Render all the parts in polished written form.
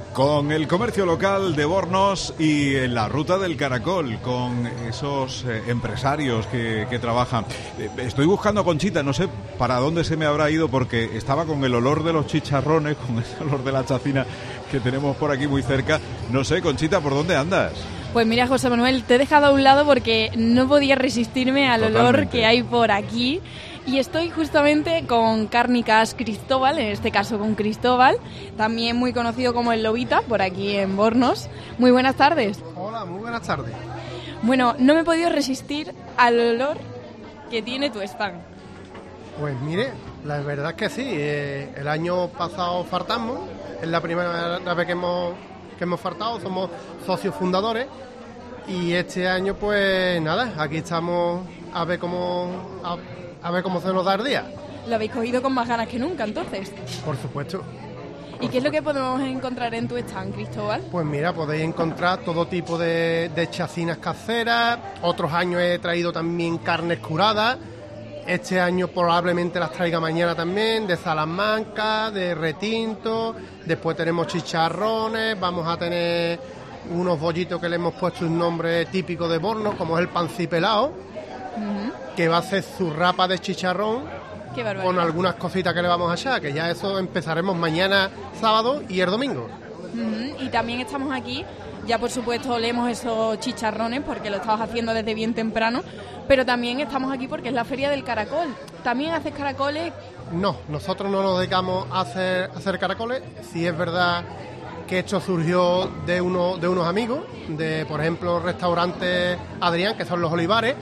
Con el comercio local de Bornos y en la ruta del Caracol, con esos empresarios que trabajan. Estoy buscando a Conchita, no sé para dónde se me habrá ido porque estaba con el olor de los chicharrones, con ese olor de la chacina que tenemos por aquí muy cerca. No sé, Conchita, ¿por dónde andas? Pues mira, José Manuel, te he dejado a un lado porque no podía resistirme al olor que hay por aquí. Y estoy justamente con Cárnicas Cristóbal, en este caso con Cristóbal, también muy conocido como el Lobita, por aquí en Bornos. Muy buenas tardes. Hola, muy buenas tardes. Bueno, no me he podido resistir al olor que tiene tu stand. Pues mire, la verdad es que sí, el año pasado fartamos, es la primera vez que hemos fartado, somos socios fundadores y este año pues nada, aquí estamos a ver cómo se nos da el día. Lo habéis cogido con más ganas que nunca, entonces. Por supuesto. ¿Y qué es lo que podemos encontrar en tu stand, Cristóbal? Pues mira, podéis encontrar todo tipo de chacinas caseras. Otros años he traído también carnes curadas. Este año probablemente las traiga mañana también, de Salamanca, de retinto. Después tenemos chicharrones, vamos a tener unos bollitos que le hemos puesto un nombre típico de Bornos, como es el pancipelao, que va a ser zurrapa de chicharrón con algunas cositas que le vamos a echar, que ya eso empezaremos mañana sábado y el domingo. Y también estamos aquí, ya por supuesto olemos esos chicharrones porque lo estabas haciendo desde bien temprano, pero también estamos aquí porque es la Feria del Caracol. ¿También haces caracoles? No, nosotros no nos dedicamos a hacer caracoles. Sí es verdad que esto surgió de unos amigos, de por ejemplo restaurante Adrián, que son los Olivares,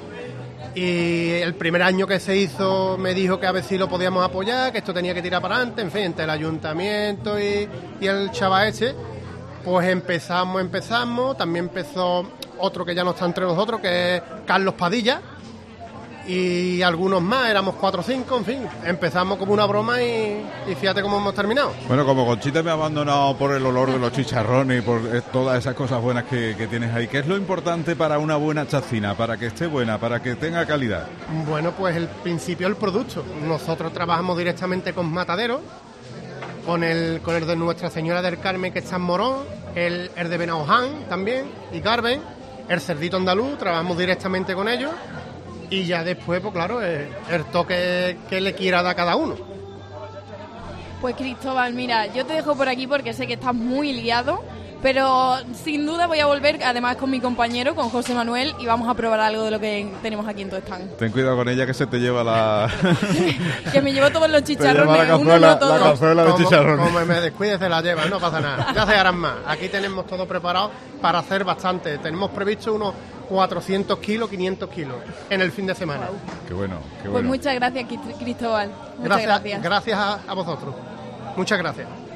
y el primer año que se hizo me dijo que a ver si lo podíamos apoyar, que esto tenía que tirar para adelante, en fin, entre el ayuntamiento y el chaval ese, pues empezamos, también empezó otro que ya no está entre nosotros, que es Carlos Padilla, y algunos más, éramos 4 o 5, en fin, empezamos como una broma y fíjate cómo hemos terminado. Bueno, como Conchita me ha abandonado por el olor de los chicharrones y por todas esas cosas buenas que tienes ahí, ¿qué es lo importante para una buena chacina, para que esté buena, para que tenga calidad? Bueno, pues el principio el producto. Nosotros trabajamos directamente con mataderos, con el de Nuestra Señora del Carmen, que está en Morón, el de Benaoján también, y Carmen, el cerdito andaluz, trabajamos directamente con ellos. Y ya después, pues claro, el toque que le quiera dar cada uno. Pues Cristóbal, mira, yo te dejo por aquí porque sé que estás muy liado, pero sin duda voy a volver, además con mi compañero, con José Manuel, y vamos a probar algo de lo que tenemos aquí en tu stand. Ten cuidado con ella que se te lleva la... que me llevo todos los chicharrones, la cazuela de chicharrones. Como me descuides se la lleva, no pasa nada, ya se harán más. Aquí tenemos todo preparado para hacer bastante, tenemos previsto unos 400 kilos, 500 kilos en el fin de semana. Wow. Qué bueno, qué bueno. Pues muchas gracias, Cristóbal. Muchas gracias. Gracias a vosotros. Muchas gracias.